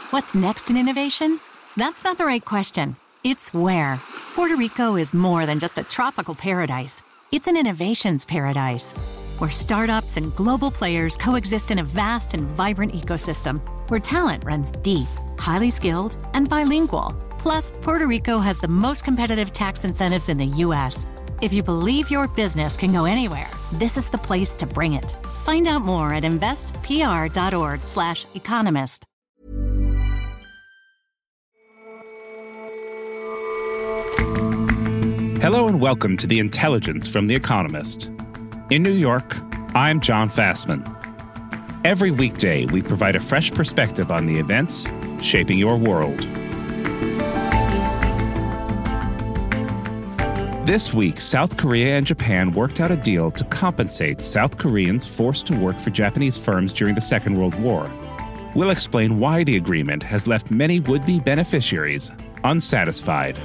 What's next in innovation? That's not the right question. It's where. Puerto Rico is more than just a tropical paradise. It's an innovations paradise, where startups and global players coexist in a vast and vibrant ecosystem, where talent runs deep, highly skilled, and bilingual. Plus, Puerto Rico has the most competitive tax incentives in the U.S. If you believe your business can go anywhere, this is the place to bring it. Find out more at investpr.org/economist. Hello and welcome to The Intelligence from The Economist. In New York, I'm John Fassman. Every weekday, we provide a fresh perspective on the events shaping your world. This week, South Korea and Japan worked out a deal to compensate South Koreans forced to work for Japanese firms during the Second World War. We'll explain why the agreement has left many would-be beneficiaries unsatisfied.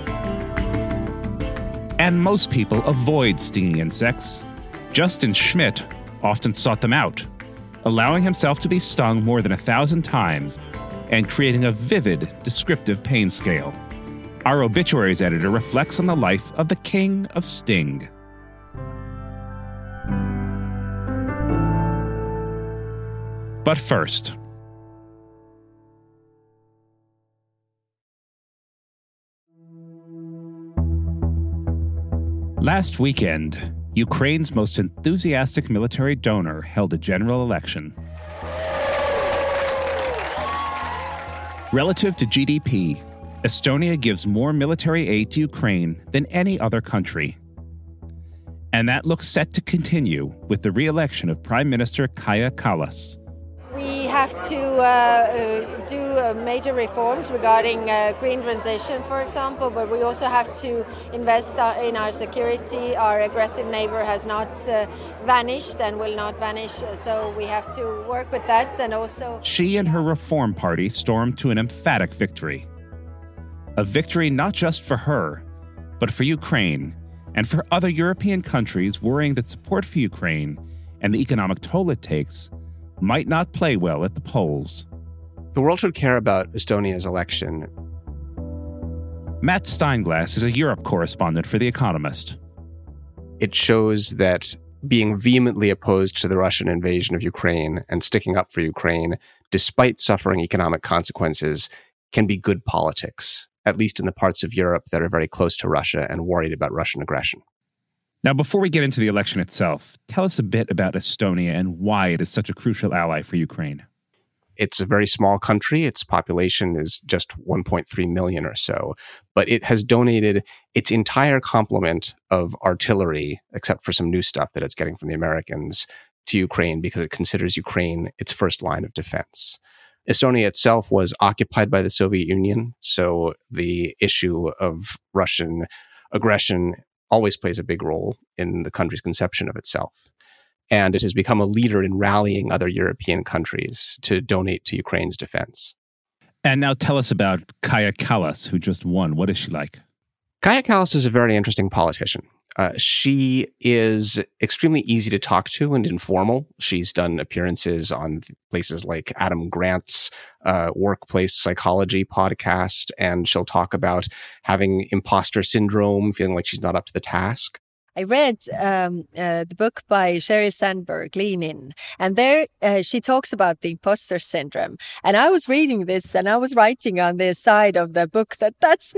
And most people avoid stinging insects. Justin Schmidt often sought them out, allowing himself to be stung more than 1,000 times and creating a vivid, descriptive pain scale. Our obituaries editor reflects on the life of the King of Sting. But first, last weekend, Ukraine's most enthusiastic military donor held a general election. Relative to GDP, Estonia gives more military aid to Ukraine than any other country. And that looks set to continue with the re-election of Prime Minister Kaja Kallas. We have to do major reforms regarding green transition, for example, but we also have to invest in our security. Our aggressive neighbor has not vanished and will not vanish, so we have to work with that. And also, she and her Reform Party stormed to an emphatic victory. A victory not just for her, but for Ukraine and for other European countries worrying that support for Ukraine and the economic toll it takes might not play well at the polls. The world should care about Estonia's election. Matt Steinglass is a Europe correspondent for The Economist. It shows that being vehemently opposed to the Russian invasion of Ukraine and sticking up for Ukraine, despite suffering economic consequences, can be good politics, at least in the parts of Europe that are very close to Russia and worried about Russian aggression. Now, before we get into the election itself, tell us a bit about Estonia and why it is such a crucial ally for Ukraine. It's a very small country. Its population is just 1.3 million or so, but it has donated its entire complement of artillery, except for some new stuff that it's getting from the Americans, to Ukraine because it considers Ukraine its first line of defense. Estonia itself was occupied by the Soviet Union, so the issue of Russian aggression always plays a big role in the country's conception of itself. And it has become a leader in rallying other European countries to donate to Ukraine's defense. And now tell us about Kaja Kallas, who just won. What is she like? Kaja Kallas is a very interesting politician. She is extremely easy to talk to and informal. She's done appearances on places like Adam Grant's workplace psychology podcast, and she'll talk about having imposter syndrome, feeling like she's not up to the task. I read the book by Sheryl Sandberg, Lean In, and there she talks about the imposter syndrome. And I was reading this and I was writing on the side of the book that's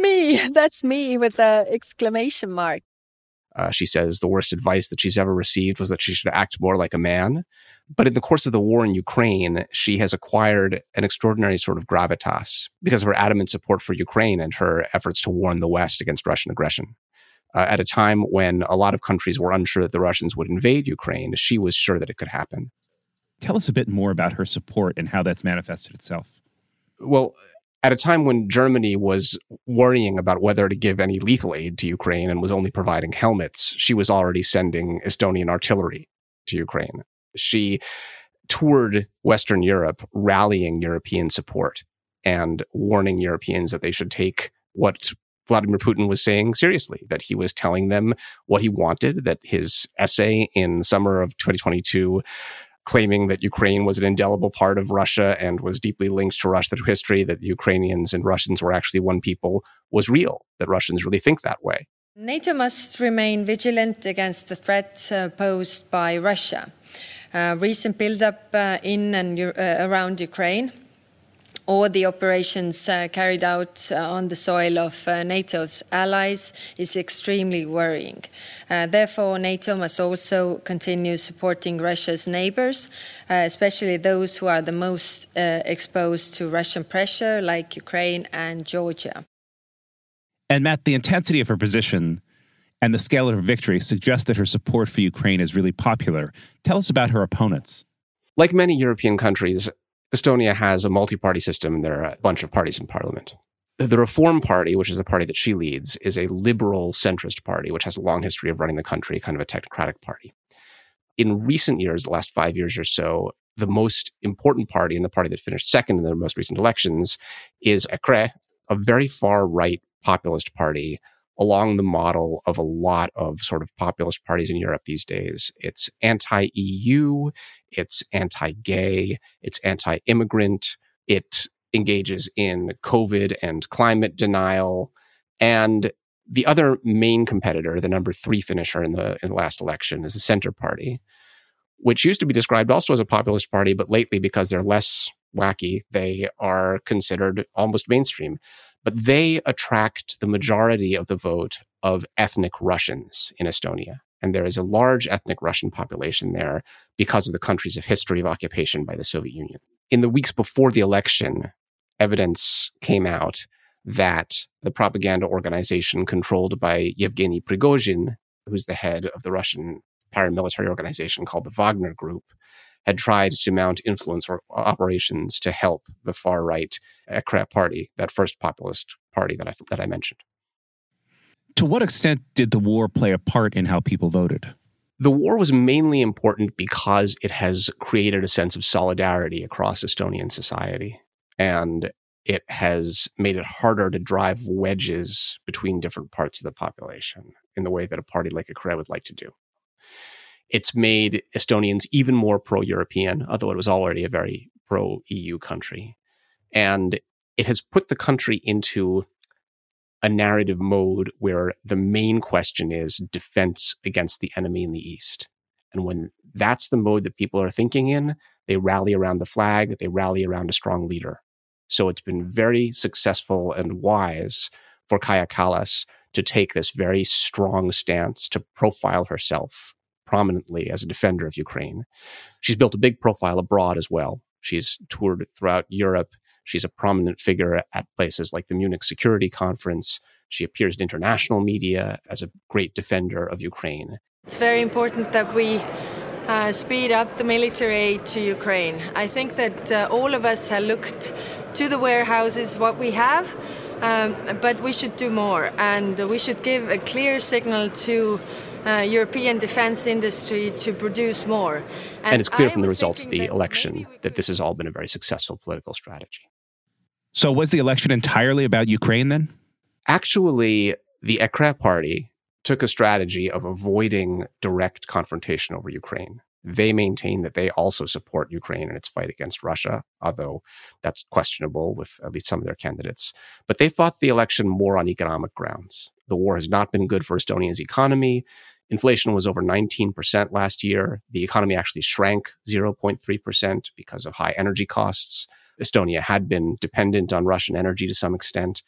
me with an exclamation mark. She says the worst advice that she's ever received was that she should act more like a man. But in the course of the war in Ukraine, she has acquired an extraordinary sort of gravitas because of her adamant support for Ukraine and her efforts to warn the West against Russian aggression. At a time when a lot of countries were unsure that the Russians would invade Ukraine, she was sure that it could happen. Tell us a bit more about her support and how that's manifested itself. Well, at a time when Germany was worrying about whether to give any lethal aid to Ukraine and was only providing helmets, she was already sending Estonian artillery to Ukraine. She toured Western Europe, rallying European support and warning Europeans that they should take what Vladimir Putin was saying seriously, that he was telling them what he wanted, that his essay in summer of 2022 claiming that Ukraine was an indelible part of Russia and was deeply linked to Russia through history, that Ukrainians and Russians were actually one people, was real, that Russians really think that way. NATO must remain vigilant against the threat posed by Russia. Recent buildup in and around Ukraine, or the operations carried out on the soil of NATO's allies, is extremely worrying. Therefore, NATO must also continue supporting Russia's neighbors, especially those who are the most exposed to Russian pressure, like Ukraine and Georgia. And Matt, the intensity of her position and the scale of her victory suggest that her support for Ukraine is really popular. Tell us about her opponents. Like many European countries, Estonia has a multi-party system, and there are a bunch of parties in parliament. The Reform Party, which is the party that she leads, is a liberal centrist party, which has a long history of running the country, kind of a technocratic party. In recent years, the last 5 years or so, the most important party, and the party that finished second in the most recent elections, is EKRE, a very far-right populist party along the model of a lot of sort of populist parties in Europe these days. It's anti-EU, it's anti-gay, it's anti-immigrant, it engages in COVID and climate denial. And the other main competitor, the number 3 finisher in the last election, is the Center Party, which used to be described also as a populist party, but lately, because they're less wacky, they are considered almost mainstream. But they attract the majority of the vote of ethnic Russians in Estonia. And there is a large ethnic Russian population there because of the country's history of occupation by the Soviet Union. In the weeks before the election, evidence came out that the propaganda organization controlled by Yevgeny Prigozhin, who's the head of the Russian paramilitary organization called the Wagner Group, had tried to mount influence or operations to help the far-right EKRE party, that first populist party that I mentioned. To what extent did the war play a part in how people voted? The war was mainly important because it has created a sense of solidarity across Estonian society, and it has made it harder to drive wedges between different parts of the population in the way that a party like EKRE would like to do. It's made Estonians even more pro-European, although it was already a very pro-EU country. And it has put the country into a narrative mode where the main question is defense against the enemy in the East. And when that's the mode that people are thinking in, they rally around the flag, they rally around a strong leader. So it's been very successful and wise for Kaja Kallas to take this very strong stance to profile herself prominently as a defender of Ukraine. She's built a big profile abroad as well. She's toured throughout Europe. She's a prominent figure at places like the Munich Security Conference. She appears in international media as a great defender of Ukraine. It's very important that we speed up the military aid to Ukraine. I think that all of us have looked to the warehouses, what we have, but we should do more. And we should give a clear signal to European defense industry to produce more. And it's clear from the results of the election that this has all been a very successful political strategy. So was the election entirely about Ukraine then? Actually, the EKRE party took a strategy of avoiding direct confrontation over Ukraine. They maintain that they also support Ukraine in its fight against Russia, although that's questionable with at least some of their candidates. But they fought the election more on economic grounds. The war has not been good for Estonia's economy. Inflation was over 19% last year. The economy actually shrank 0.3% because of high energy costs. Estonia had been dependent on Russian energy to some extent.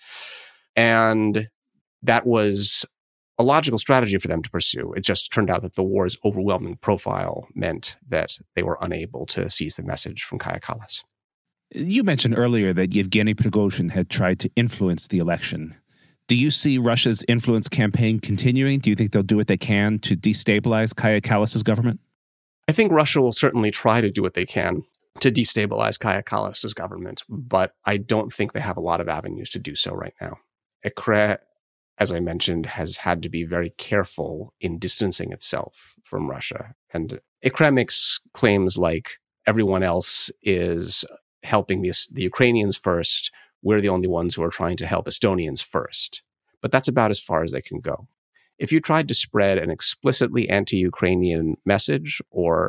And that was a logical strategy for them to pursue. It just turned out that the war's overwhelming profile meant that they were unable to seize the message from Kaja Kallas. You mentioned earlier that Yevgeny Prigozhin had tried to influence the election. Do you see Russia's influence campaign continuing? Do you think they'll do what they can to destabilize Kaja Kallas' government? I think Russia will certainly try to do what they can to destabilize Kaja Kallas' government, but I don't think they have a lot of avenues to do so right now. EKRE, as I mentioned, has had to be very careful in distancing itself from Russia. And EKRE makes claims like everyone else is helping the Ukrainians first. We're the only ones who are trying to help Estonians first. But that's about as far as they can go. If you tried to spread an explicitly anti-Ukrainian message or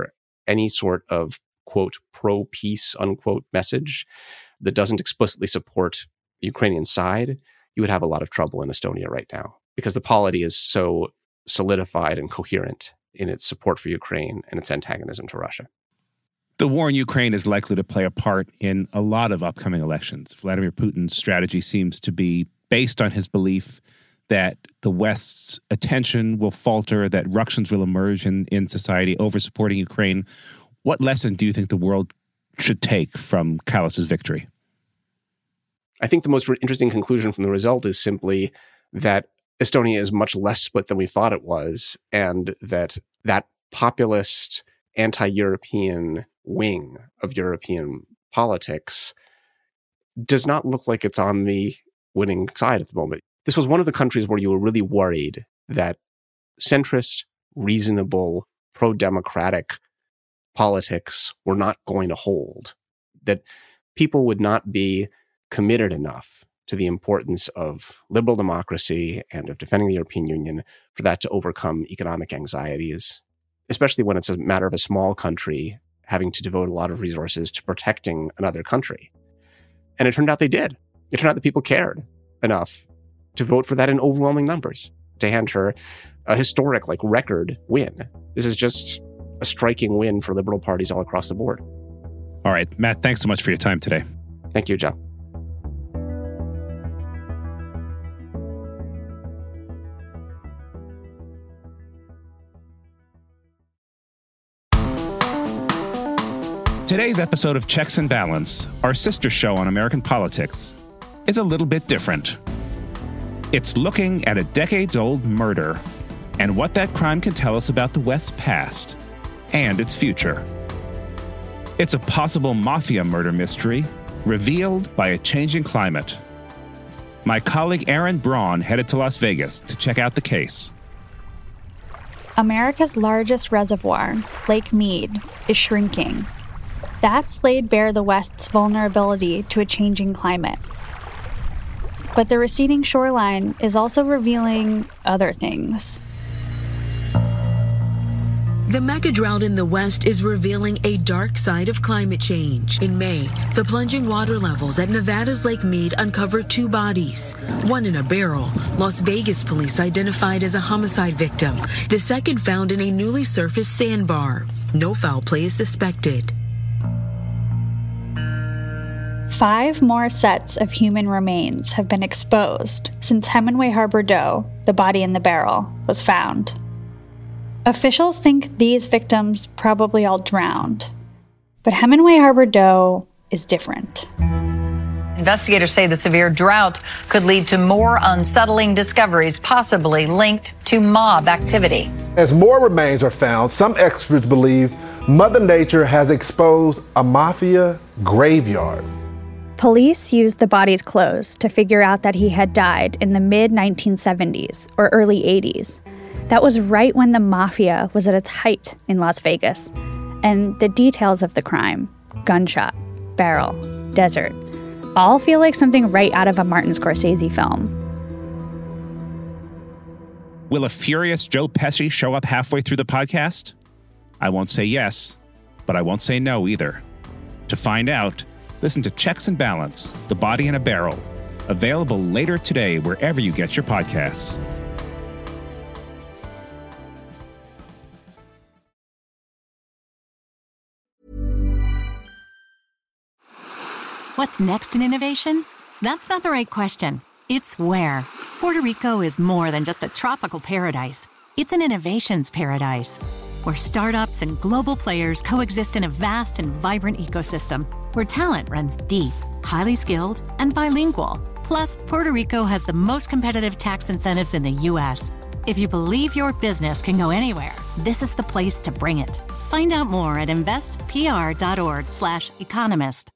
any sort of, quote, pro-peace, unquote, message that doesn't explicitly support the Ukrainian side, you would have a lot of trouble in Estonia right now because the polity is so solidified and coherent in its support for Ukraine and its antagonism to Russia. The war in Ukraine is likely to play a part in a lot of upcoming elections. Vladimir Putin's strategy seems to be based on his belief that the West's attention will falter, that Russians will emerge in society over supporting Ukraine. What lesson do you think the world should take from Kallas's victory? I think the most interesting conclusion from the result is simply that Estonia is much less split than we thought it was, and that populist, anti-European wing of European politics does not look like it's on the winning side at the moment. This was one of the countries where you were really worried that centrist, reasonable, pro-democratic politics were not going to hold, that people would not be committed enough to the importance of liberal democracy and of defending the European Union for that to overcome economic anxieties, especially when it's a matter of a small country having to devote a lot of resources to protecting another country. And it turned out they did. It turned out that people cared enough to vote for that in overwhelming numbers, to hand her a historic, record win. This is just a striking win for liberal parties all across the board. All right, Matt, thanks so much for your time today. Thank you, John. Today's episode of Checks and Balance, our sister show on American politics, is a little bit different. It's looking at a decades-old murder and what that crime can tell us about the West's past and its future. It's a possible mafia murder mystery revealed by a changing climate. My colleague Aaron Braun headed to Las Vegas to check out the case. America's largest reservoir, Lake Mead, is shrinking. That's laid bare the West's vulnerability to a changing climate. But the receding shoreline is also revealing other things. The mega drought in the West is revealing a dark side of climate change. In May, the plunging water levels at Nevada's Lake Mead uncovered 2 bodies. One in a barrel, Las Vegas police identified as a homicide victim. The second found in a newly surfaced sandbar. No foul play is suspected. 5 more sets of human remains have been exposed since Hemingway Harbor Doe, the body in the barrel, was found. Officials think these victims probably all drowned, but Hemingway Harbor Doe is different. Investigators say the severe drought could lead to more unsettling discoveries, possibly linked to mob activity. As more remains are found, some experts believe Mother Nature has exposed a mafia graveyard. Police used the body's clothes to figure out that he had died in the mid-1970s or early 80s. That was right when the mafia was at its height in Las Vegas. And the details of the crime, gunshot, barrel, desert, all feel like something right out of a Martin Scorsese film. Will a furious Joe Pesci show up halfway through the podcast? I won't say yes, but I won't say no either. To find out, listen to Checks and Balance, The Body in a Barrel, available later today wherever you get your podcasts. What's next in innovation? That's not the right question. It's where. Puerto Rico is more than just a tropical paradise. It's an innovations paradise, where startups and global players coexist in a vast and vibrant ecosystem, where talent runs deep, highly skilled, and bilingual. Plus, Puerto Rico has the most competitive tax incentives in the U.S. If you believe your business can go anywhere, this is the place to bring it. Find out more at investpr.org/economist.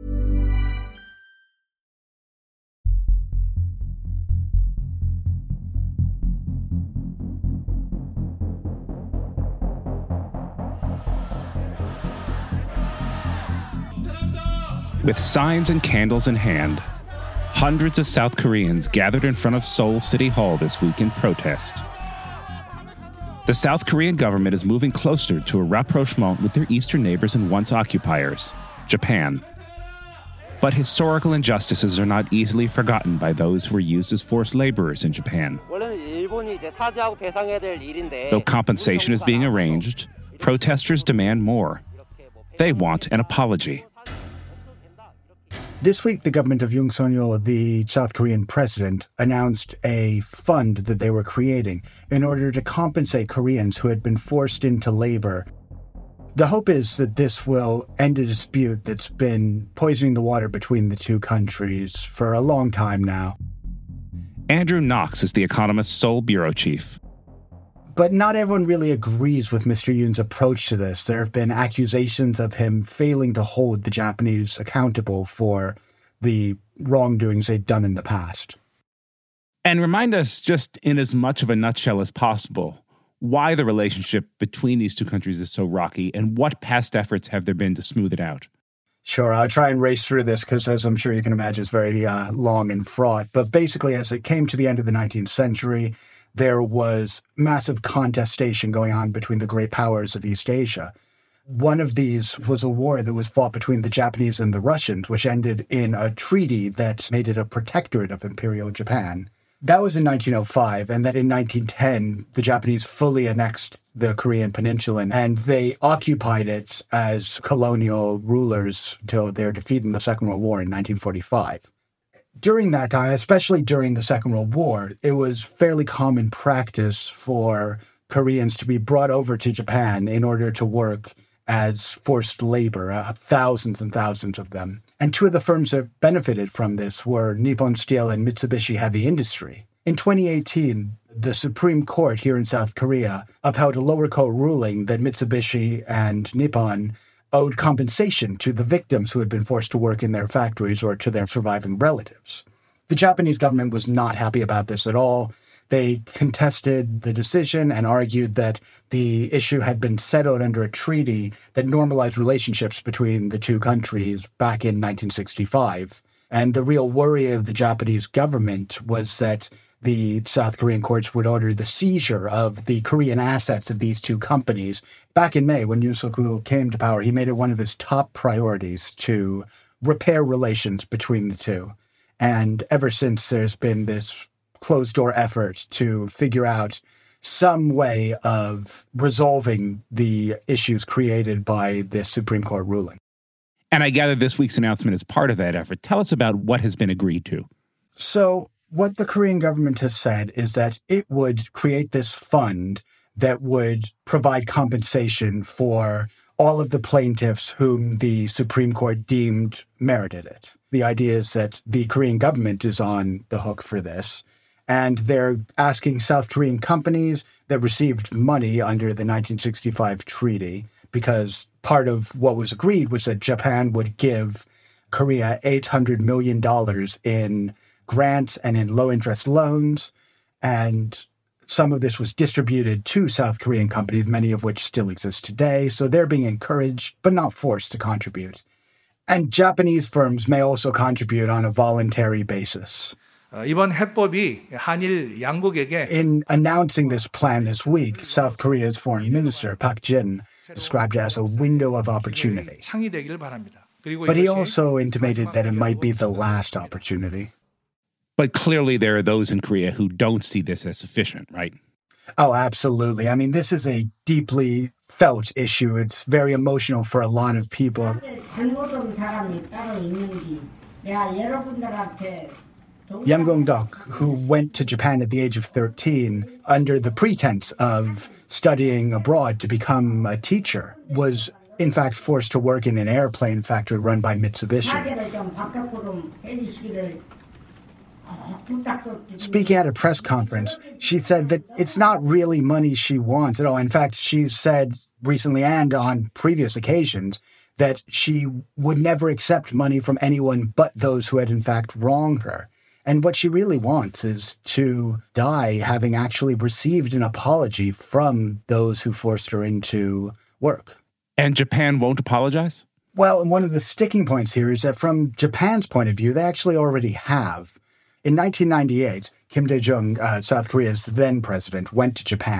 With signs and candles in hand, hundreds of South Koreans gathered in front of Seoul City Hall this week in protest. The South Korean government is moving closer to a rapprochement with their eastern neighbors and once occupiers, Japan. But historical injustices are not easily forgotten by those who were used as forced laborers in Japan. Though compensation is being arranged, protesters demand more. They want an apology. This week, the government of Yoon Suk-yeol, the South Korean president, announced a fund that they were creating in order to compensate Koreans who had been forced into labor. The hope is that this will end a dispute that's been poisoning the water between the two countries for a long time now. Andrew Knox is The Economist's sole bureau chief. But not everyone really agrees with Mr. Yoon's approach to this. There have been accusations of him failing to hold the Japanese accountable for the wrongdoings they'd done in the past. And remind us, just in as much of a nutshell as possible, why the relationship between these two countries is so rocky, and what past efforts have there been to smooth it out? Sure, I'll try and race through this because, as I'm sure you can imagine, it's very long and fraught. But basically, as it came to the end of the 19th century, there was massive contestation going on between the great powers of East Asia. One of these was a war that was fought between the Japanese and the Russians, which ended in a treaty that made it a protectorate of Imperial Japan. That was in 1905, and then in 1910, the Japanese fully annexed the Korean peninsula, and they occupied it as colonial rulers until their defeat in the Second World War in 1945. During that time, especially during the Second World War, it was fairly common practice for Koreans to be brought over to Japan in order to work as forced labor, thousands and thousands of them. And two of the firms that benefited from this were Nippon Steel and Mitsubishi Heavy Industry. In 2018, the Supreme Court here in South Korea upheld a lower court ruling that Mitsubishi and Nippon owed compensation to the victims who had been forced to work in their factories or to their surviving relatives. The Japanese government was not happy about this at all. They contested the decision and argued that the issue had been settled under a treaty that normalized relationships between the two countries back in 1965. And the real worry of the Japanese government was that the South Korean courts would order the seizure of the Korean assets of these two companies. Back in May, when Yoon Suk-yeol came to power, he made it one of his top priorities to repair relations between the two. And ever since, there's been this closed-door effort to figure out some way of resolving the issues created by this Supreme Court ruling. And I gather this week's announcement is part of that effort. Tell us about what has been agreed to. So what the Korean government has said is that it would create this fund that would provide compensation for all of the plaintiffs whom the Supreme Court deemed merited it. The idea is that the Korean government is on the hook for this, and they're asking South Korean companies that received money under the 1965 treaty, because part of what was agreed was that Japan would give Korea $800 million in grants and in low-interest loans, and some of this was distributed to South Korean companies, many of which still exist today, so they're being encouraged, but not forced to contribute. And Japanese firms may also contribute on a voluntary basis. 이번 해법이 한일 양국에게 In announcing this plan this week, South Korea's foreign minister, Park Jin, described it as a window of opportunity. 창의되기를 바랍니다. But he also intimated that it might be the last opportunity. But clearly there are those in Korea who don't see this as sufficient, right? Oh, absolutely. I mean, this is a deeply felt issue. It's very emotional for a lot of people. Yam Gong-dok, who went to Japan at the age of 13 under the pretense of studying abroad to become a teacher, was in fact forced to work in an airplane factory run by Mitsubishi. Speaking at a press conference, she said that it's not really money she wants at all. In fact, she's said recently and on previous occasions that she would never accept money from anyone but those who had in fact wronged her. And what she really wants is to die having actually received an apology from those who forced her into work. And Japan won't apologize? Well, one of the sticking points here is that from Japan's point of view, they actually already have. In 1998, Kim Dae-jung, South Korea's then president, went to Japan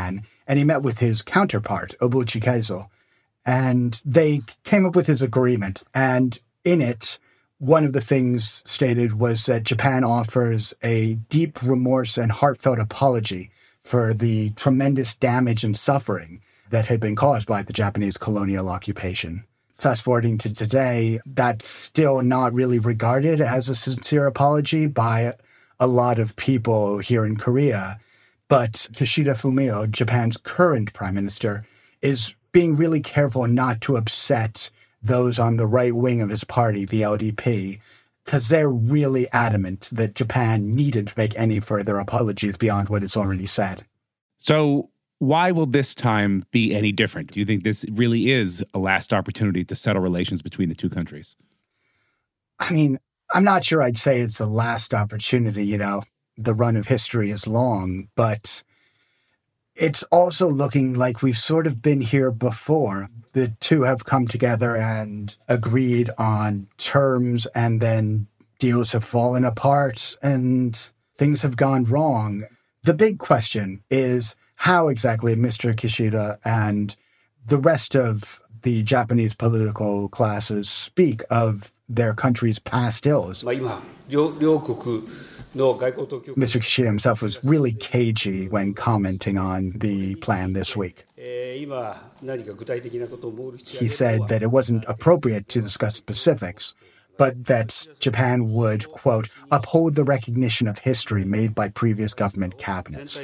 and he met with his counterpart, Obuchi Keizo, and they came up with his agreement. And in it, one of the things stated was that Japan offers a deep remorse and heartfelt apology for the tremendous damage and suffering that had been caused by the Japanese colonial occupation. Fast forwarding to today, that's still not really regarded as a sincere apology by a lot of people here in Korea. But Kishida Fumio, Japan's current prime minister, is being really careful not to upset those on the right wing of his party, the LDP, because they're really adamant that Japan needed to make any further apologies beyond what it's already said. So why will this time be any different? Do you think this really is a last opportunity to settle relations between the two countries? I mean, I'm not sure I'd say it's the last opportunity, the run of history is long, but it's also looking like we've sort of been here before. The two have come together and agreed on terms, and then deals have fallen apart and things have gone wrong. The big question is how exactly Mr. Kishida and the rest of the Japanese political classes speak of their country's past ills. Mr. Kishida himself was really cagey when commenting on the plan this week. He said that it wasn't appropriate to discuss specifics, but that Japan would, quote, uphold the recognition of history made by previous government cabinets.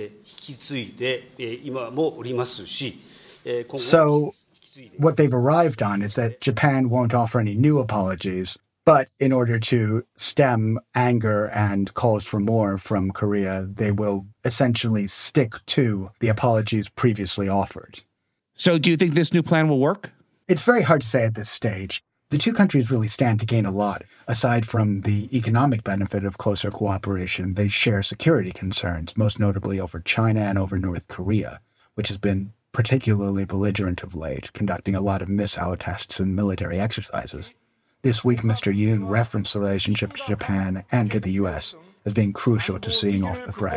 So what they've arrived on is that Japan won't offer any new apologies, but in order to stem anger and calls for more from Korea, they will essentially stick to the apologies previously offered. So do you think this new plan will work? It's very hard to say at this stage. The two countries really stand to gain a lot. Aside from the economic benefit of closer cooperation, they share security concerns, most notably over China and over North Korea, which has been particularly belligerent of late, conducting a lot of missile tests and military exercises. This week, Mr. Yoon referenced the relationship to Japan and to the U.S. as being crucial to seeing off the threat.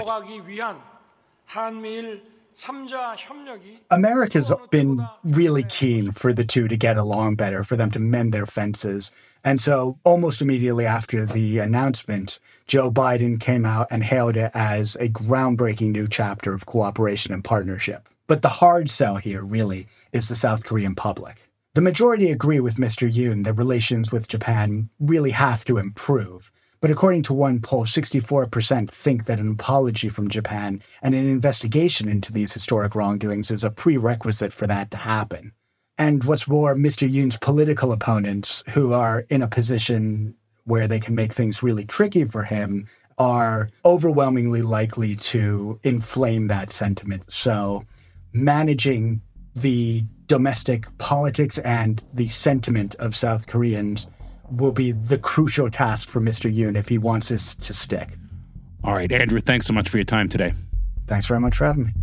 America's been really keen for the two to get along better, for them to mend their fences. And so almost immediately after the announcement, Joe Biden came out and hailed it as a groundbreaking new chapter of cooperation and partnership. But the hard sell here, really, is the South Korean public. The majority agree with Mr. Yoon that relations with Japan really have to improve. But according to one poll, 64% think that an apology from Japan and an investigation into these historic wrongdoings is a prerequisite for that to happen. And what's more, Mr. Yoon's political opponents, who are in a position where they can make things really tricky for him, are overwhelmingly likely to inflame that sentiment. So managing the domestic politics and the sentiment of South Koreans will be the crucial task for Mr. Yoon if he wants this to stick. All right, Andrew, thanks so much for your time today. Thanks very much for having me.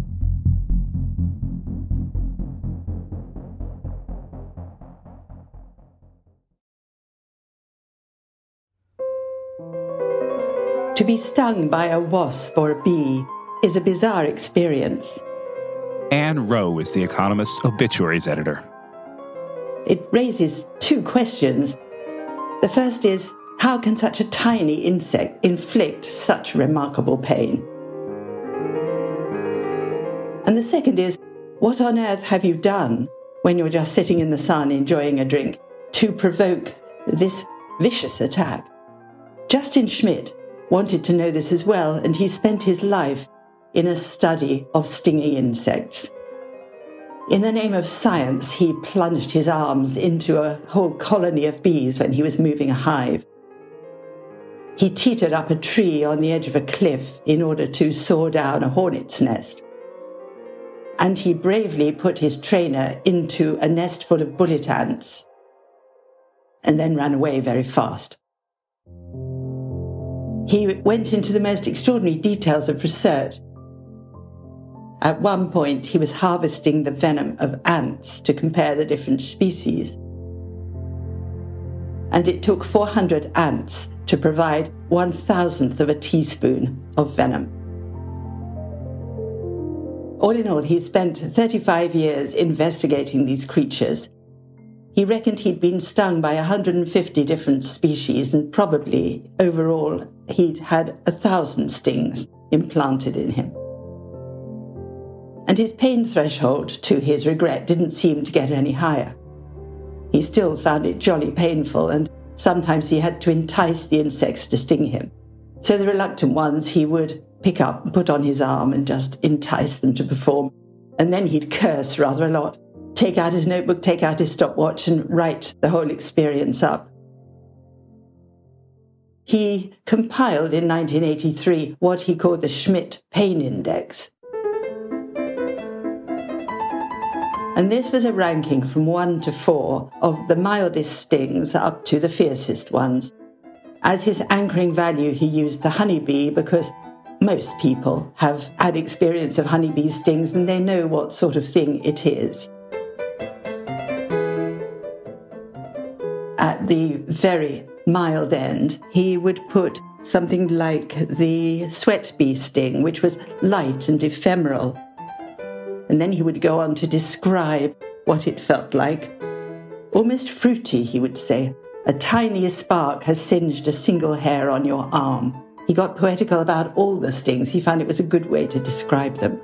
To be stung by a wasp or a bee is a bizarre experience. Anne Rowe is The Economist's obituaries editor. It raises two questions. The first is, how can such a tiny insect inflict such remarkable pain? And the second is, what on earth have you done when you're just sitting in the sun enjoying a drink to provoke this vicious attack? Justin Schmidt wanted to know this as well, and he spent his life in a study of stinging insects. In the name of science, he plunged his arms into a whole colony of bees when he was moving a hive. He teetered up a tree on the edge of a cliff in order to saw down a hornet's nest. And he bravely put his trainer into a nest full of bullet ants and then ran away very fast. He went into the most extraordinary details of research. At one point, he was harvesting the venom of ants to compare the different species. And it took 400 ants to provide 1/1000th of a teaspoon of venom. All in all, he spent 35 years investigating these creatures. He reckoned he'd been stung by 150 different species, and probably, overall, he'd had 1,000 stings implanted in him. And his pain threshold, to his regret, didn't seem to get any higher. He still found it jolly painful, and sometimes he had to entice the insects to sting him. So the reluctant ones he would pick up and put on his arm and just entice them to perform. And then he'd curse rather a lot, take out his notebook, take out his stopwatch, and write the whole experience up. He compiled in 1983 what he called the Schmidt Pain Index. And this was a ranking from 1 to 4 of the mildest stings up to the fiercest ones. As his anchoring value, he used the honeybee because most people have had experience of honeybee stings and they know what sort of thing it is. At the very mild end, he would put something like the sweat bee sting, which was light and ephemeral. And then he would go on to describe what it felt like. Almost fruity, he would say. A tiny spark has singed a single hair on your arm. He got poetical about all the stings. He found it was a good way to describe them.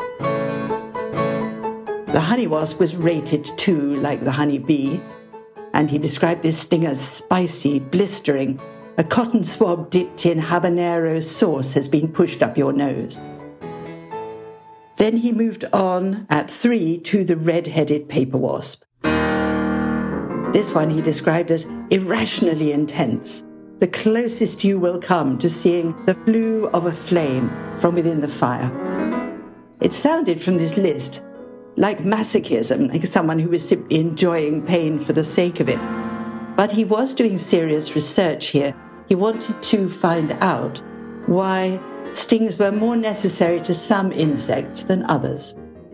The honey wasp was rated 2, like the honey bee, and he described this sting as spicy, blistering. A cotton swab dipped in habanero sauce has been pushed up your nose. Then he moved on at 3 to the red-headed paper wasp. This one he described as irrationally intense, the closest you will come to seeing the flue of a flame from within the fire. It sounded from this list like masochism, like someone who was simply enjoying pain for the sake of it. But he was doing serious research here. He wanted to find out why stings were more necessary to some insects than others.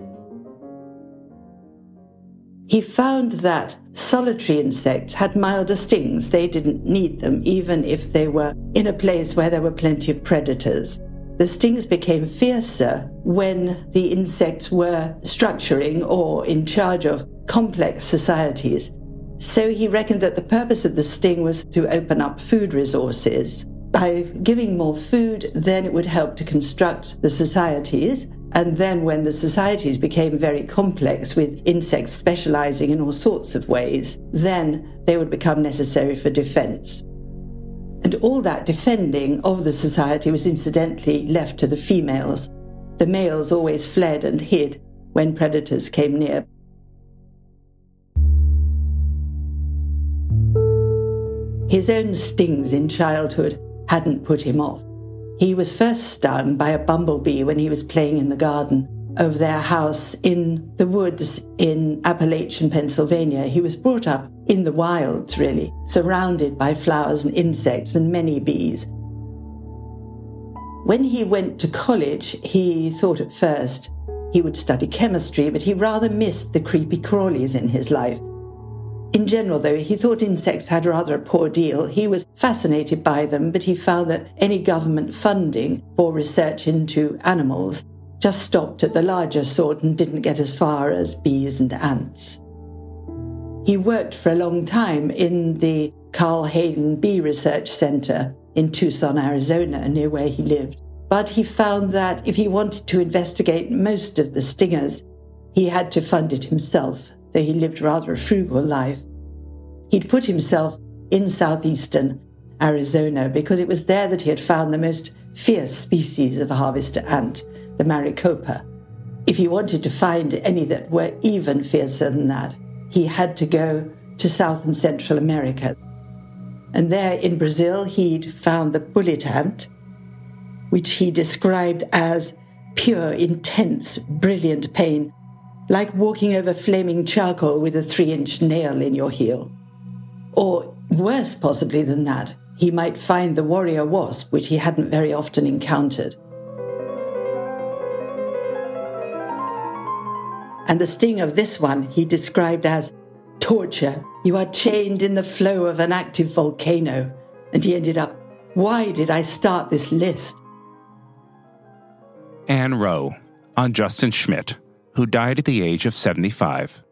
He found that solitary insects had milder stings. They didn't need them, even if they were in a place where there were plenty of predators. The stings became fiercer when the insects were structuring or in charge of complex societies. So he reckoned that the purpose of the sting was to open up food resources. By giving more food, then it would help to construct the societies. And then when the societies became very complex with insects specializing in all sorts of ways, then they would become necessary for defense. And all that defending of the society was incidentally left to the females. The males always fled and hid when predators came near. His own stings in childhood hadn't put him off. He was first stung by a bumblebee when he was playing in the garden of their house in the woods in Appalachian, Pennsylvania. He was brought up in the wilds, really, surrounded by flowers and insects and many bees. When he went to college, he thought at first he would study chemistry, but he rather missed the creepy crawlies in his life. In general, though, he thought insects had rather a poor deal. He was fascinated by them, but he found that any government funding for research into animals just stopped at the larger sort and didn't get as far as bees and ants. He worked for a long time in the Carl Hayden Bee Research Center in Tucson, Arizona, near where he lived. But he found that if he wanted to investigate most of the stingers, he had to fund it himself, though he lived rather a frugal life. He'd put himself in southeastern Arizona because it was there that he had found the most fierce species of harvester ant, the Maricopa. If he wanted to find any that were even fiercer than that, he had to go to South and Central America. And there in Brazil, he'd found the bullet ant, which he described as pure, intense, brilliant pain, like walking over flaming charcoal with a 3-inch nail in your heel. Or worse possibly than that, he might find the warrior wasp, which he hadn't very often encountered. And the sting of this one he described as torture. You are chained in the flow of an active volcano. And he ended up, why did I start this list? Anne Rowe on Justin Schmidt, who died at the age of 75.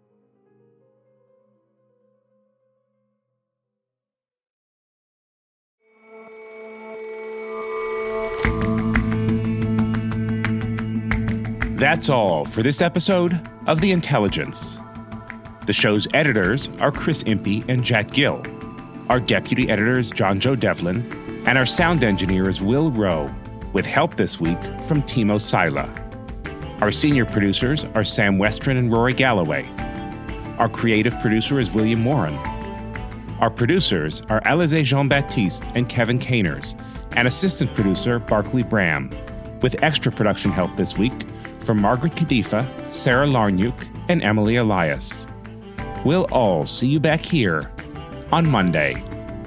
That's all for this episode of The Intelligence. The show's editors are Chris Impey and Jack Gill. Our deputy editor is John Joe Devlin, and our sound engineer is Will Rowe, with help this week from Timo Sila. Our senior producers are Sam Westron and Rory Galloway. Our creative producer is William Moran. Our producers are Alizé Jean-Baptiste and Kevin Caners, and assistant producer Barclay Bram, with extra production help this week from Margaret Kadifa, Sarah Larnuk, and Emily Elias. We'll all see you back here on Monday.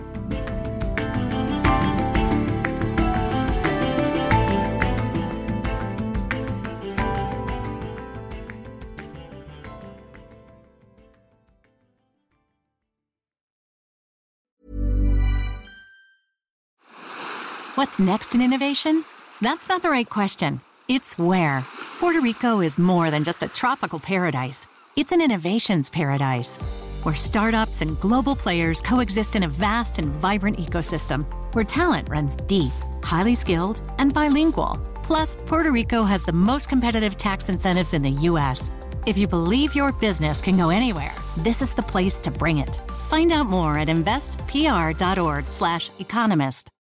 What's next in innovation? That's not the right question. It's where. Puerto Rico is more than just a tropical paradise. It's an innovations paradise, where startups and global players coexist in a vast and vibrant ecosystem, where talent runs deep, highly skilled, and bilingual. Plus, Puerto Rico has the most competitive tax incentives in the U.S. If you believe your business can go anywhere, this is the place to bring it. Find out more at investpr.org/economist.